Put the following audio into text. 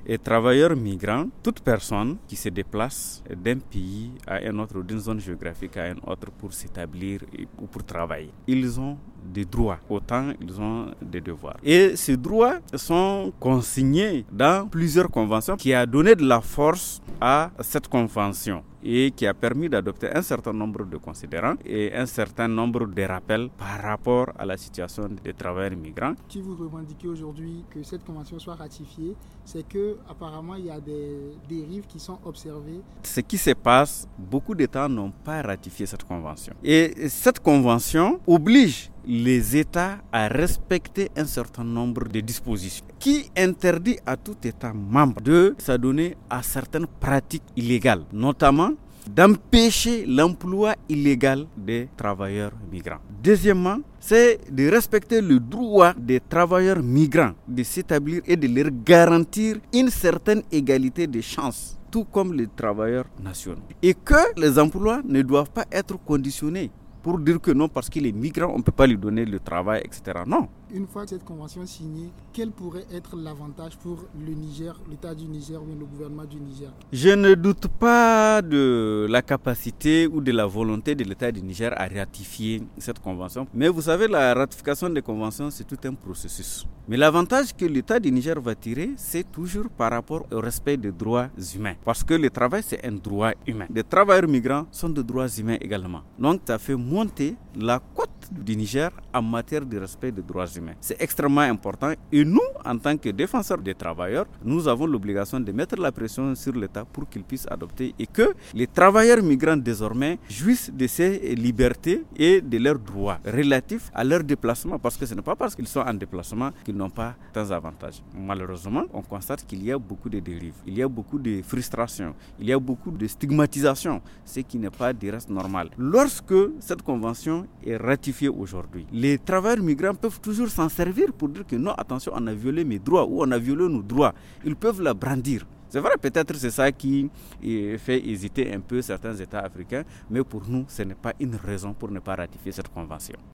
Et travailleurs migrants, toute personne qui se déplace d'un pays à un autre, d'une zone géographique à une autre pour s'établir ou pour travailler, ils ont des droits, autant ils ont des devoirs. Et ces droits sont consignés dans plusieurs conventions qui a donné de la force à cette convention et qui a permis d'adopter un certain nombre de considérants et un certain nombre de rappels par rapport à la situation des travailleurs migrants. Si vous revendiquez aujourd'hui que cette convention soit ratifiée, c'est que apparemment il y a des dérives qui sont observées. Ce qui se passe, beaucoup d'États n'ont pas ratifié cette convention. Et cette convention oblige les États à respecter un certain nombre de dispositions qui interdit à tout État membre de s'adonner à certaines pratiques illégales, notamment d'empêcher l'emploi illégal des travailleurs migrants. Deuxièmement, c'est de respecter le droit des travailleurs migrants de s'établir et de leur garantir une certaine égalité de chances, tout comme les travailleurs nationaux. Et que les emplois ne doivent pas être conditionnés pour dire que non, parce qu'il est migrant, on ne peut pas lui donner le travail, etc. Non. Une fois cette convention signée, quel pourrait être l'avantage pour le Niger, l'État du Niger ou le gouvernement du Niger? Je ne doute pas de la capacité ou de la volonté de l'État du Niger à ratifier cette convention. Mais vous savez, la ratification des conventions, c'est tout un processus. Mais l'avantage que l'État du Niger va tirer, c'est toujours par rapport au respect des droits humains. Parce que le travail, c'est un droit humain. Les travailleurs migrants sont de droits humains également. Donc, ça fait monter la cote du Niger en matière de respect des droits humains. C'est extrêmement important et nous, en tant que défenseurs des travailleurs, nous avons l'obligation de mettre la pression sur l'État pour qu'il puisse adopter et que les travailleurs migrants désormais jouissent de ces libertés et de leurs droits relatifs à leur déplacement, parce que ce n'est pas parce qu'ils sont en déplacement qu'ils n'ont pas tant d'avantages. Malheureusement, on constate qu'il y a beaucoup de dérives, il y a beaucoup de frustrations, il y a beaucoup de stigmatisation, ce qui n'est pas du reste normal. Lorsque cette convention est ratifiée aujourd'hui, les travailleurs migrants peuvent toujours s'en servir pour dire que non, attention, on a violé mes droits ou on a violé nos droits. Ils peuvent la brandir. C'est vrai, peut-être c'est ça qui fait hésiter un peu certains États africains, mais pour nous, ce n'est pas une raison pour ne pas ratifier cette convention.